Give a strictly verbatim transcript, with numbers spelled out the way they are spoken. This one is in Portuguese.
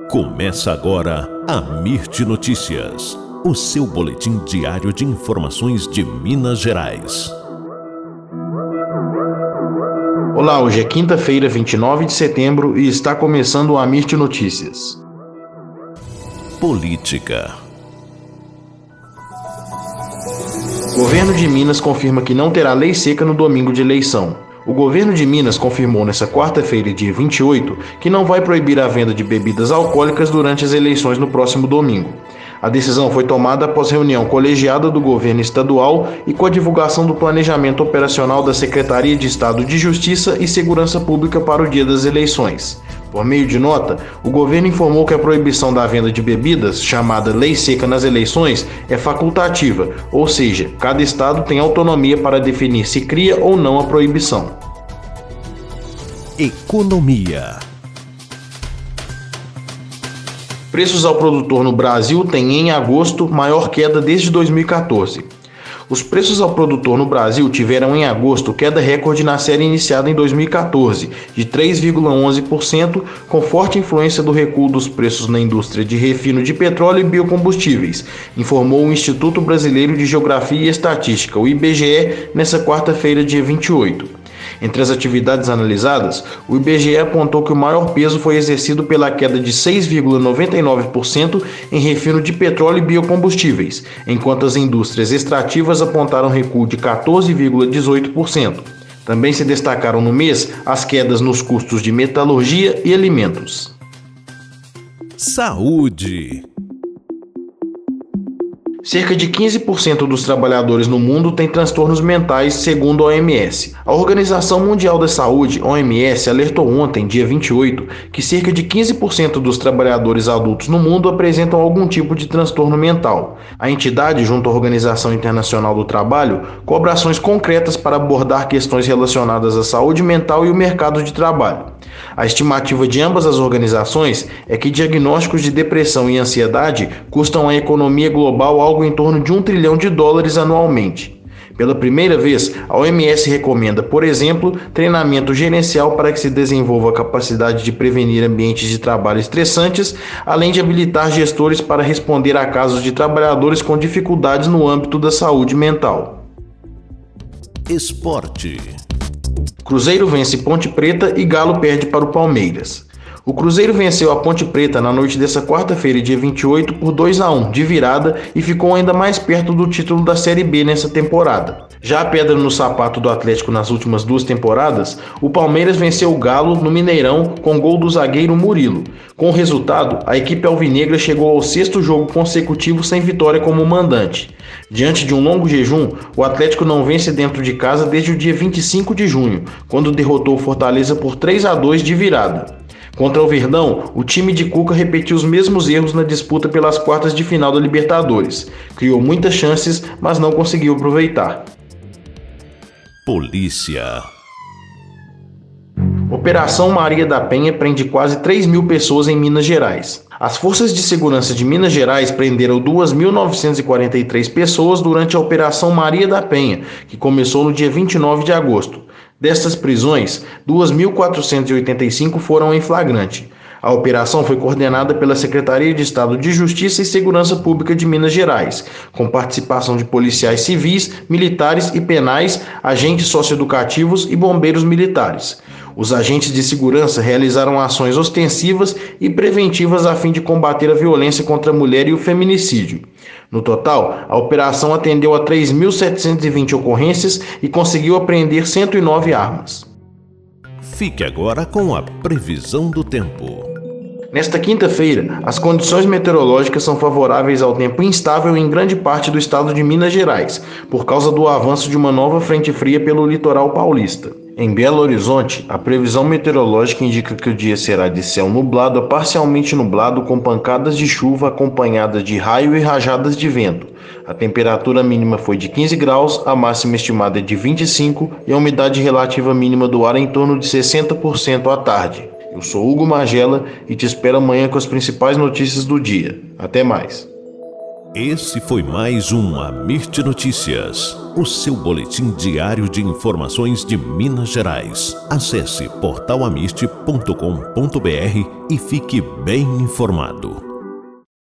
Começa agora a Mirte Notícias, o seu boletim diário de informações de Minas Gerais. Olá, hoje é quinta-feira, vinte e nove de setembro e está começando a Mirte Notícias. Política. Governo de Minas confirma que não terá lei seca no domingo de eleição. O governo de Minas confirmou nesta quarta-feira, dia vinte e oito, que não vai proibir a venda de bebidas alcoólicas durante as eleições no próximo domingo. A decisão foi tomada após reunião colegiada do governo estadual e com a divulgação do planejamento operacional da Secretaria de Estado de Justiça e Segurança Pública para o dia das eleições. Por meio de nota, o governo informou que a proibição da venda de bebidas, chamada Lei Seca nas eleições, é facultativa, ou seja, cada estado tem autonomia para definir se cria ou não a proibição. Economia. Preços ao produtor no Brasil têm, em agosto, maior queda desde dois mil e quatorze. Os preços ao produtor no Brasil tiveram em agosto queda recorde na série iniciada em dois mil e quatorze, de três vírgula onze por cento, com forte influência do recuo dos preços na indústria de refino de petróleo e biocombustíveis, informou o Instituto Brasileiro de Geografia e Estatística, o I B G E, nesta quarta-feira, dia vinte e oito. Entre as atividades analisadas, o I B G E apontou que o maior peso foi exercido pela queda de seis vírgula noventa e nove por cento em refino de petróleo e biocombustíveis, enquanto as indústrias extrativas apontaram recuo de quatorze vírgula dezoito por cento. Também se destacaram no mês as quedas nos custos de metalurgia e alimentos. Saúde. Cerca de quinze por cento dos trabalhadores no mundo têm transtornos mentais, segundo a O M S. A Organização Mundial da Saúde, O M S, alertou ontem, dia vinte e oito, que cerca de quinze por cento dos trabalhadores adultos no mundo apresentam algum tipo de transtorno mental. A entidade, junto à Organização Internacional do Trabalho, cobra ações concretas para abordar questões relacionadas à saúde mental e o mercado de trabalho. A estimativa de ambas as organizações é que diagnósticos de depressão e ansiedade custam à economia global algo em torno de um trilhão de dólares anualmente. Pela primeira vez, a O M S recomenda, por exemplo, treinamento gerencial para que se desenvolva a capacidade de prevenir ambientes de trabalho estressantes, além de habilitar gestores para responder a casos de trabalhadores com dificuldades no âmbito da saúde mental. Esporte. Cruzeiro vence Ponte Preta e Galo perde para o Palmeiras. O Cruzeiro venceu a Ponte Preta na noite desta quarta-feira, dia vinte e oito, por dois a um, de virada, e ficou ainda mais perto do título da Série B nessa temporada. Já a pedra no sapato do Atlético nas últimas duas temporadas, o Palmeiras venceu o Galo no Mineirão com gol do zagueiro Murilo. Com o resultado, a equipe alvinegra chegou ao sexto jogo consecutivo sem vitória como mandante. Diante de um longo jejum, o Atlético não vence dentro de casa desde o dia vinte e cinco de junho, quando derrotou o Fortaleza por três a dois de virada. Contra o Verdão, o time de Cuca repetiu os mesmos erros na disputa pelas quartas de final da Libertadores. Criou muitas chances, mas não conseguiu aproveitar. Polícia. Operação Maria da Penha prende quase três mil pessoas em Minas Gerais. As forças de segurança de Minas Gerais prenderam duas mil novecentas e quarenta e três pessoas durante a Operação Maria da Penha, que começou no dia vinte e nove de agosto. Destas prisões, duas mil quatrocentas e oitenta e cinco foram em flagrante. A operação foi coordenada pela Secretaria de Estado de Justiça e Segurança Pública de Minas Gerais, com participação de policiais civis, militares e penais, agentes socioeducativos e bombeiros militares. Os agentes de segurança realizaram ações ostensivas e preventivas a fim de combater a violência contra a mulher e o feminicídio. No total, a operação atendeu a três mil setecentas e vinte ocorrências e conseguiu apreender cento e nove armas. Fique agora com a previsão do tempo. Nesta quinta-feira, as condições meteorológicas são favoráveis ao tempo instável em grande parte do estado de Minas Gerais, por causa do avanço de uma nova frente fria pelo litoral paulista. Em Belo Horizonte, a previsão meteorológica indica que o dia será de céu nublado a parcialmente nublado com pancadas de chuva acompanhadas de raio e rajadas de vento. A temperatura mínima foi de quinze graus, a máxima estimada é de vinte e cinco e a umidade relativa mínima do ar em torno de sessenta por cento à tarde. Eu sou Hugo Magela e te espero amanhã com as principais notícias do dia. Até mais. Esse foi mais um Amirte Notícias, o seu boletim diário de informações de Minas Gerais. Acesse portal amirte ponto com ponto br e fique bem informado.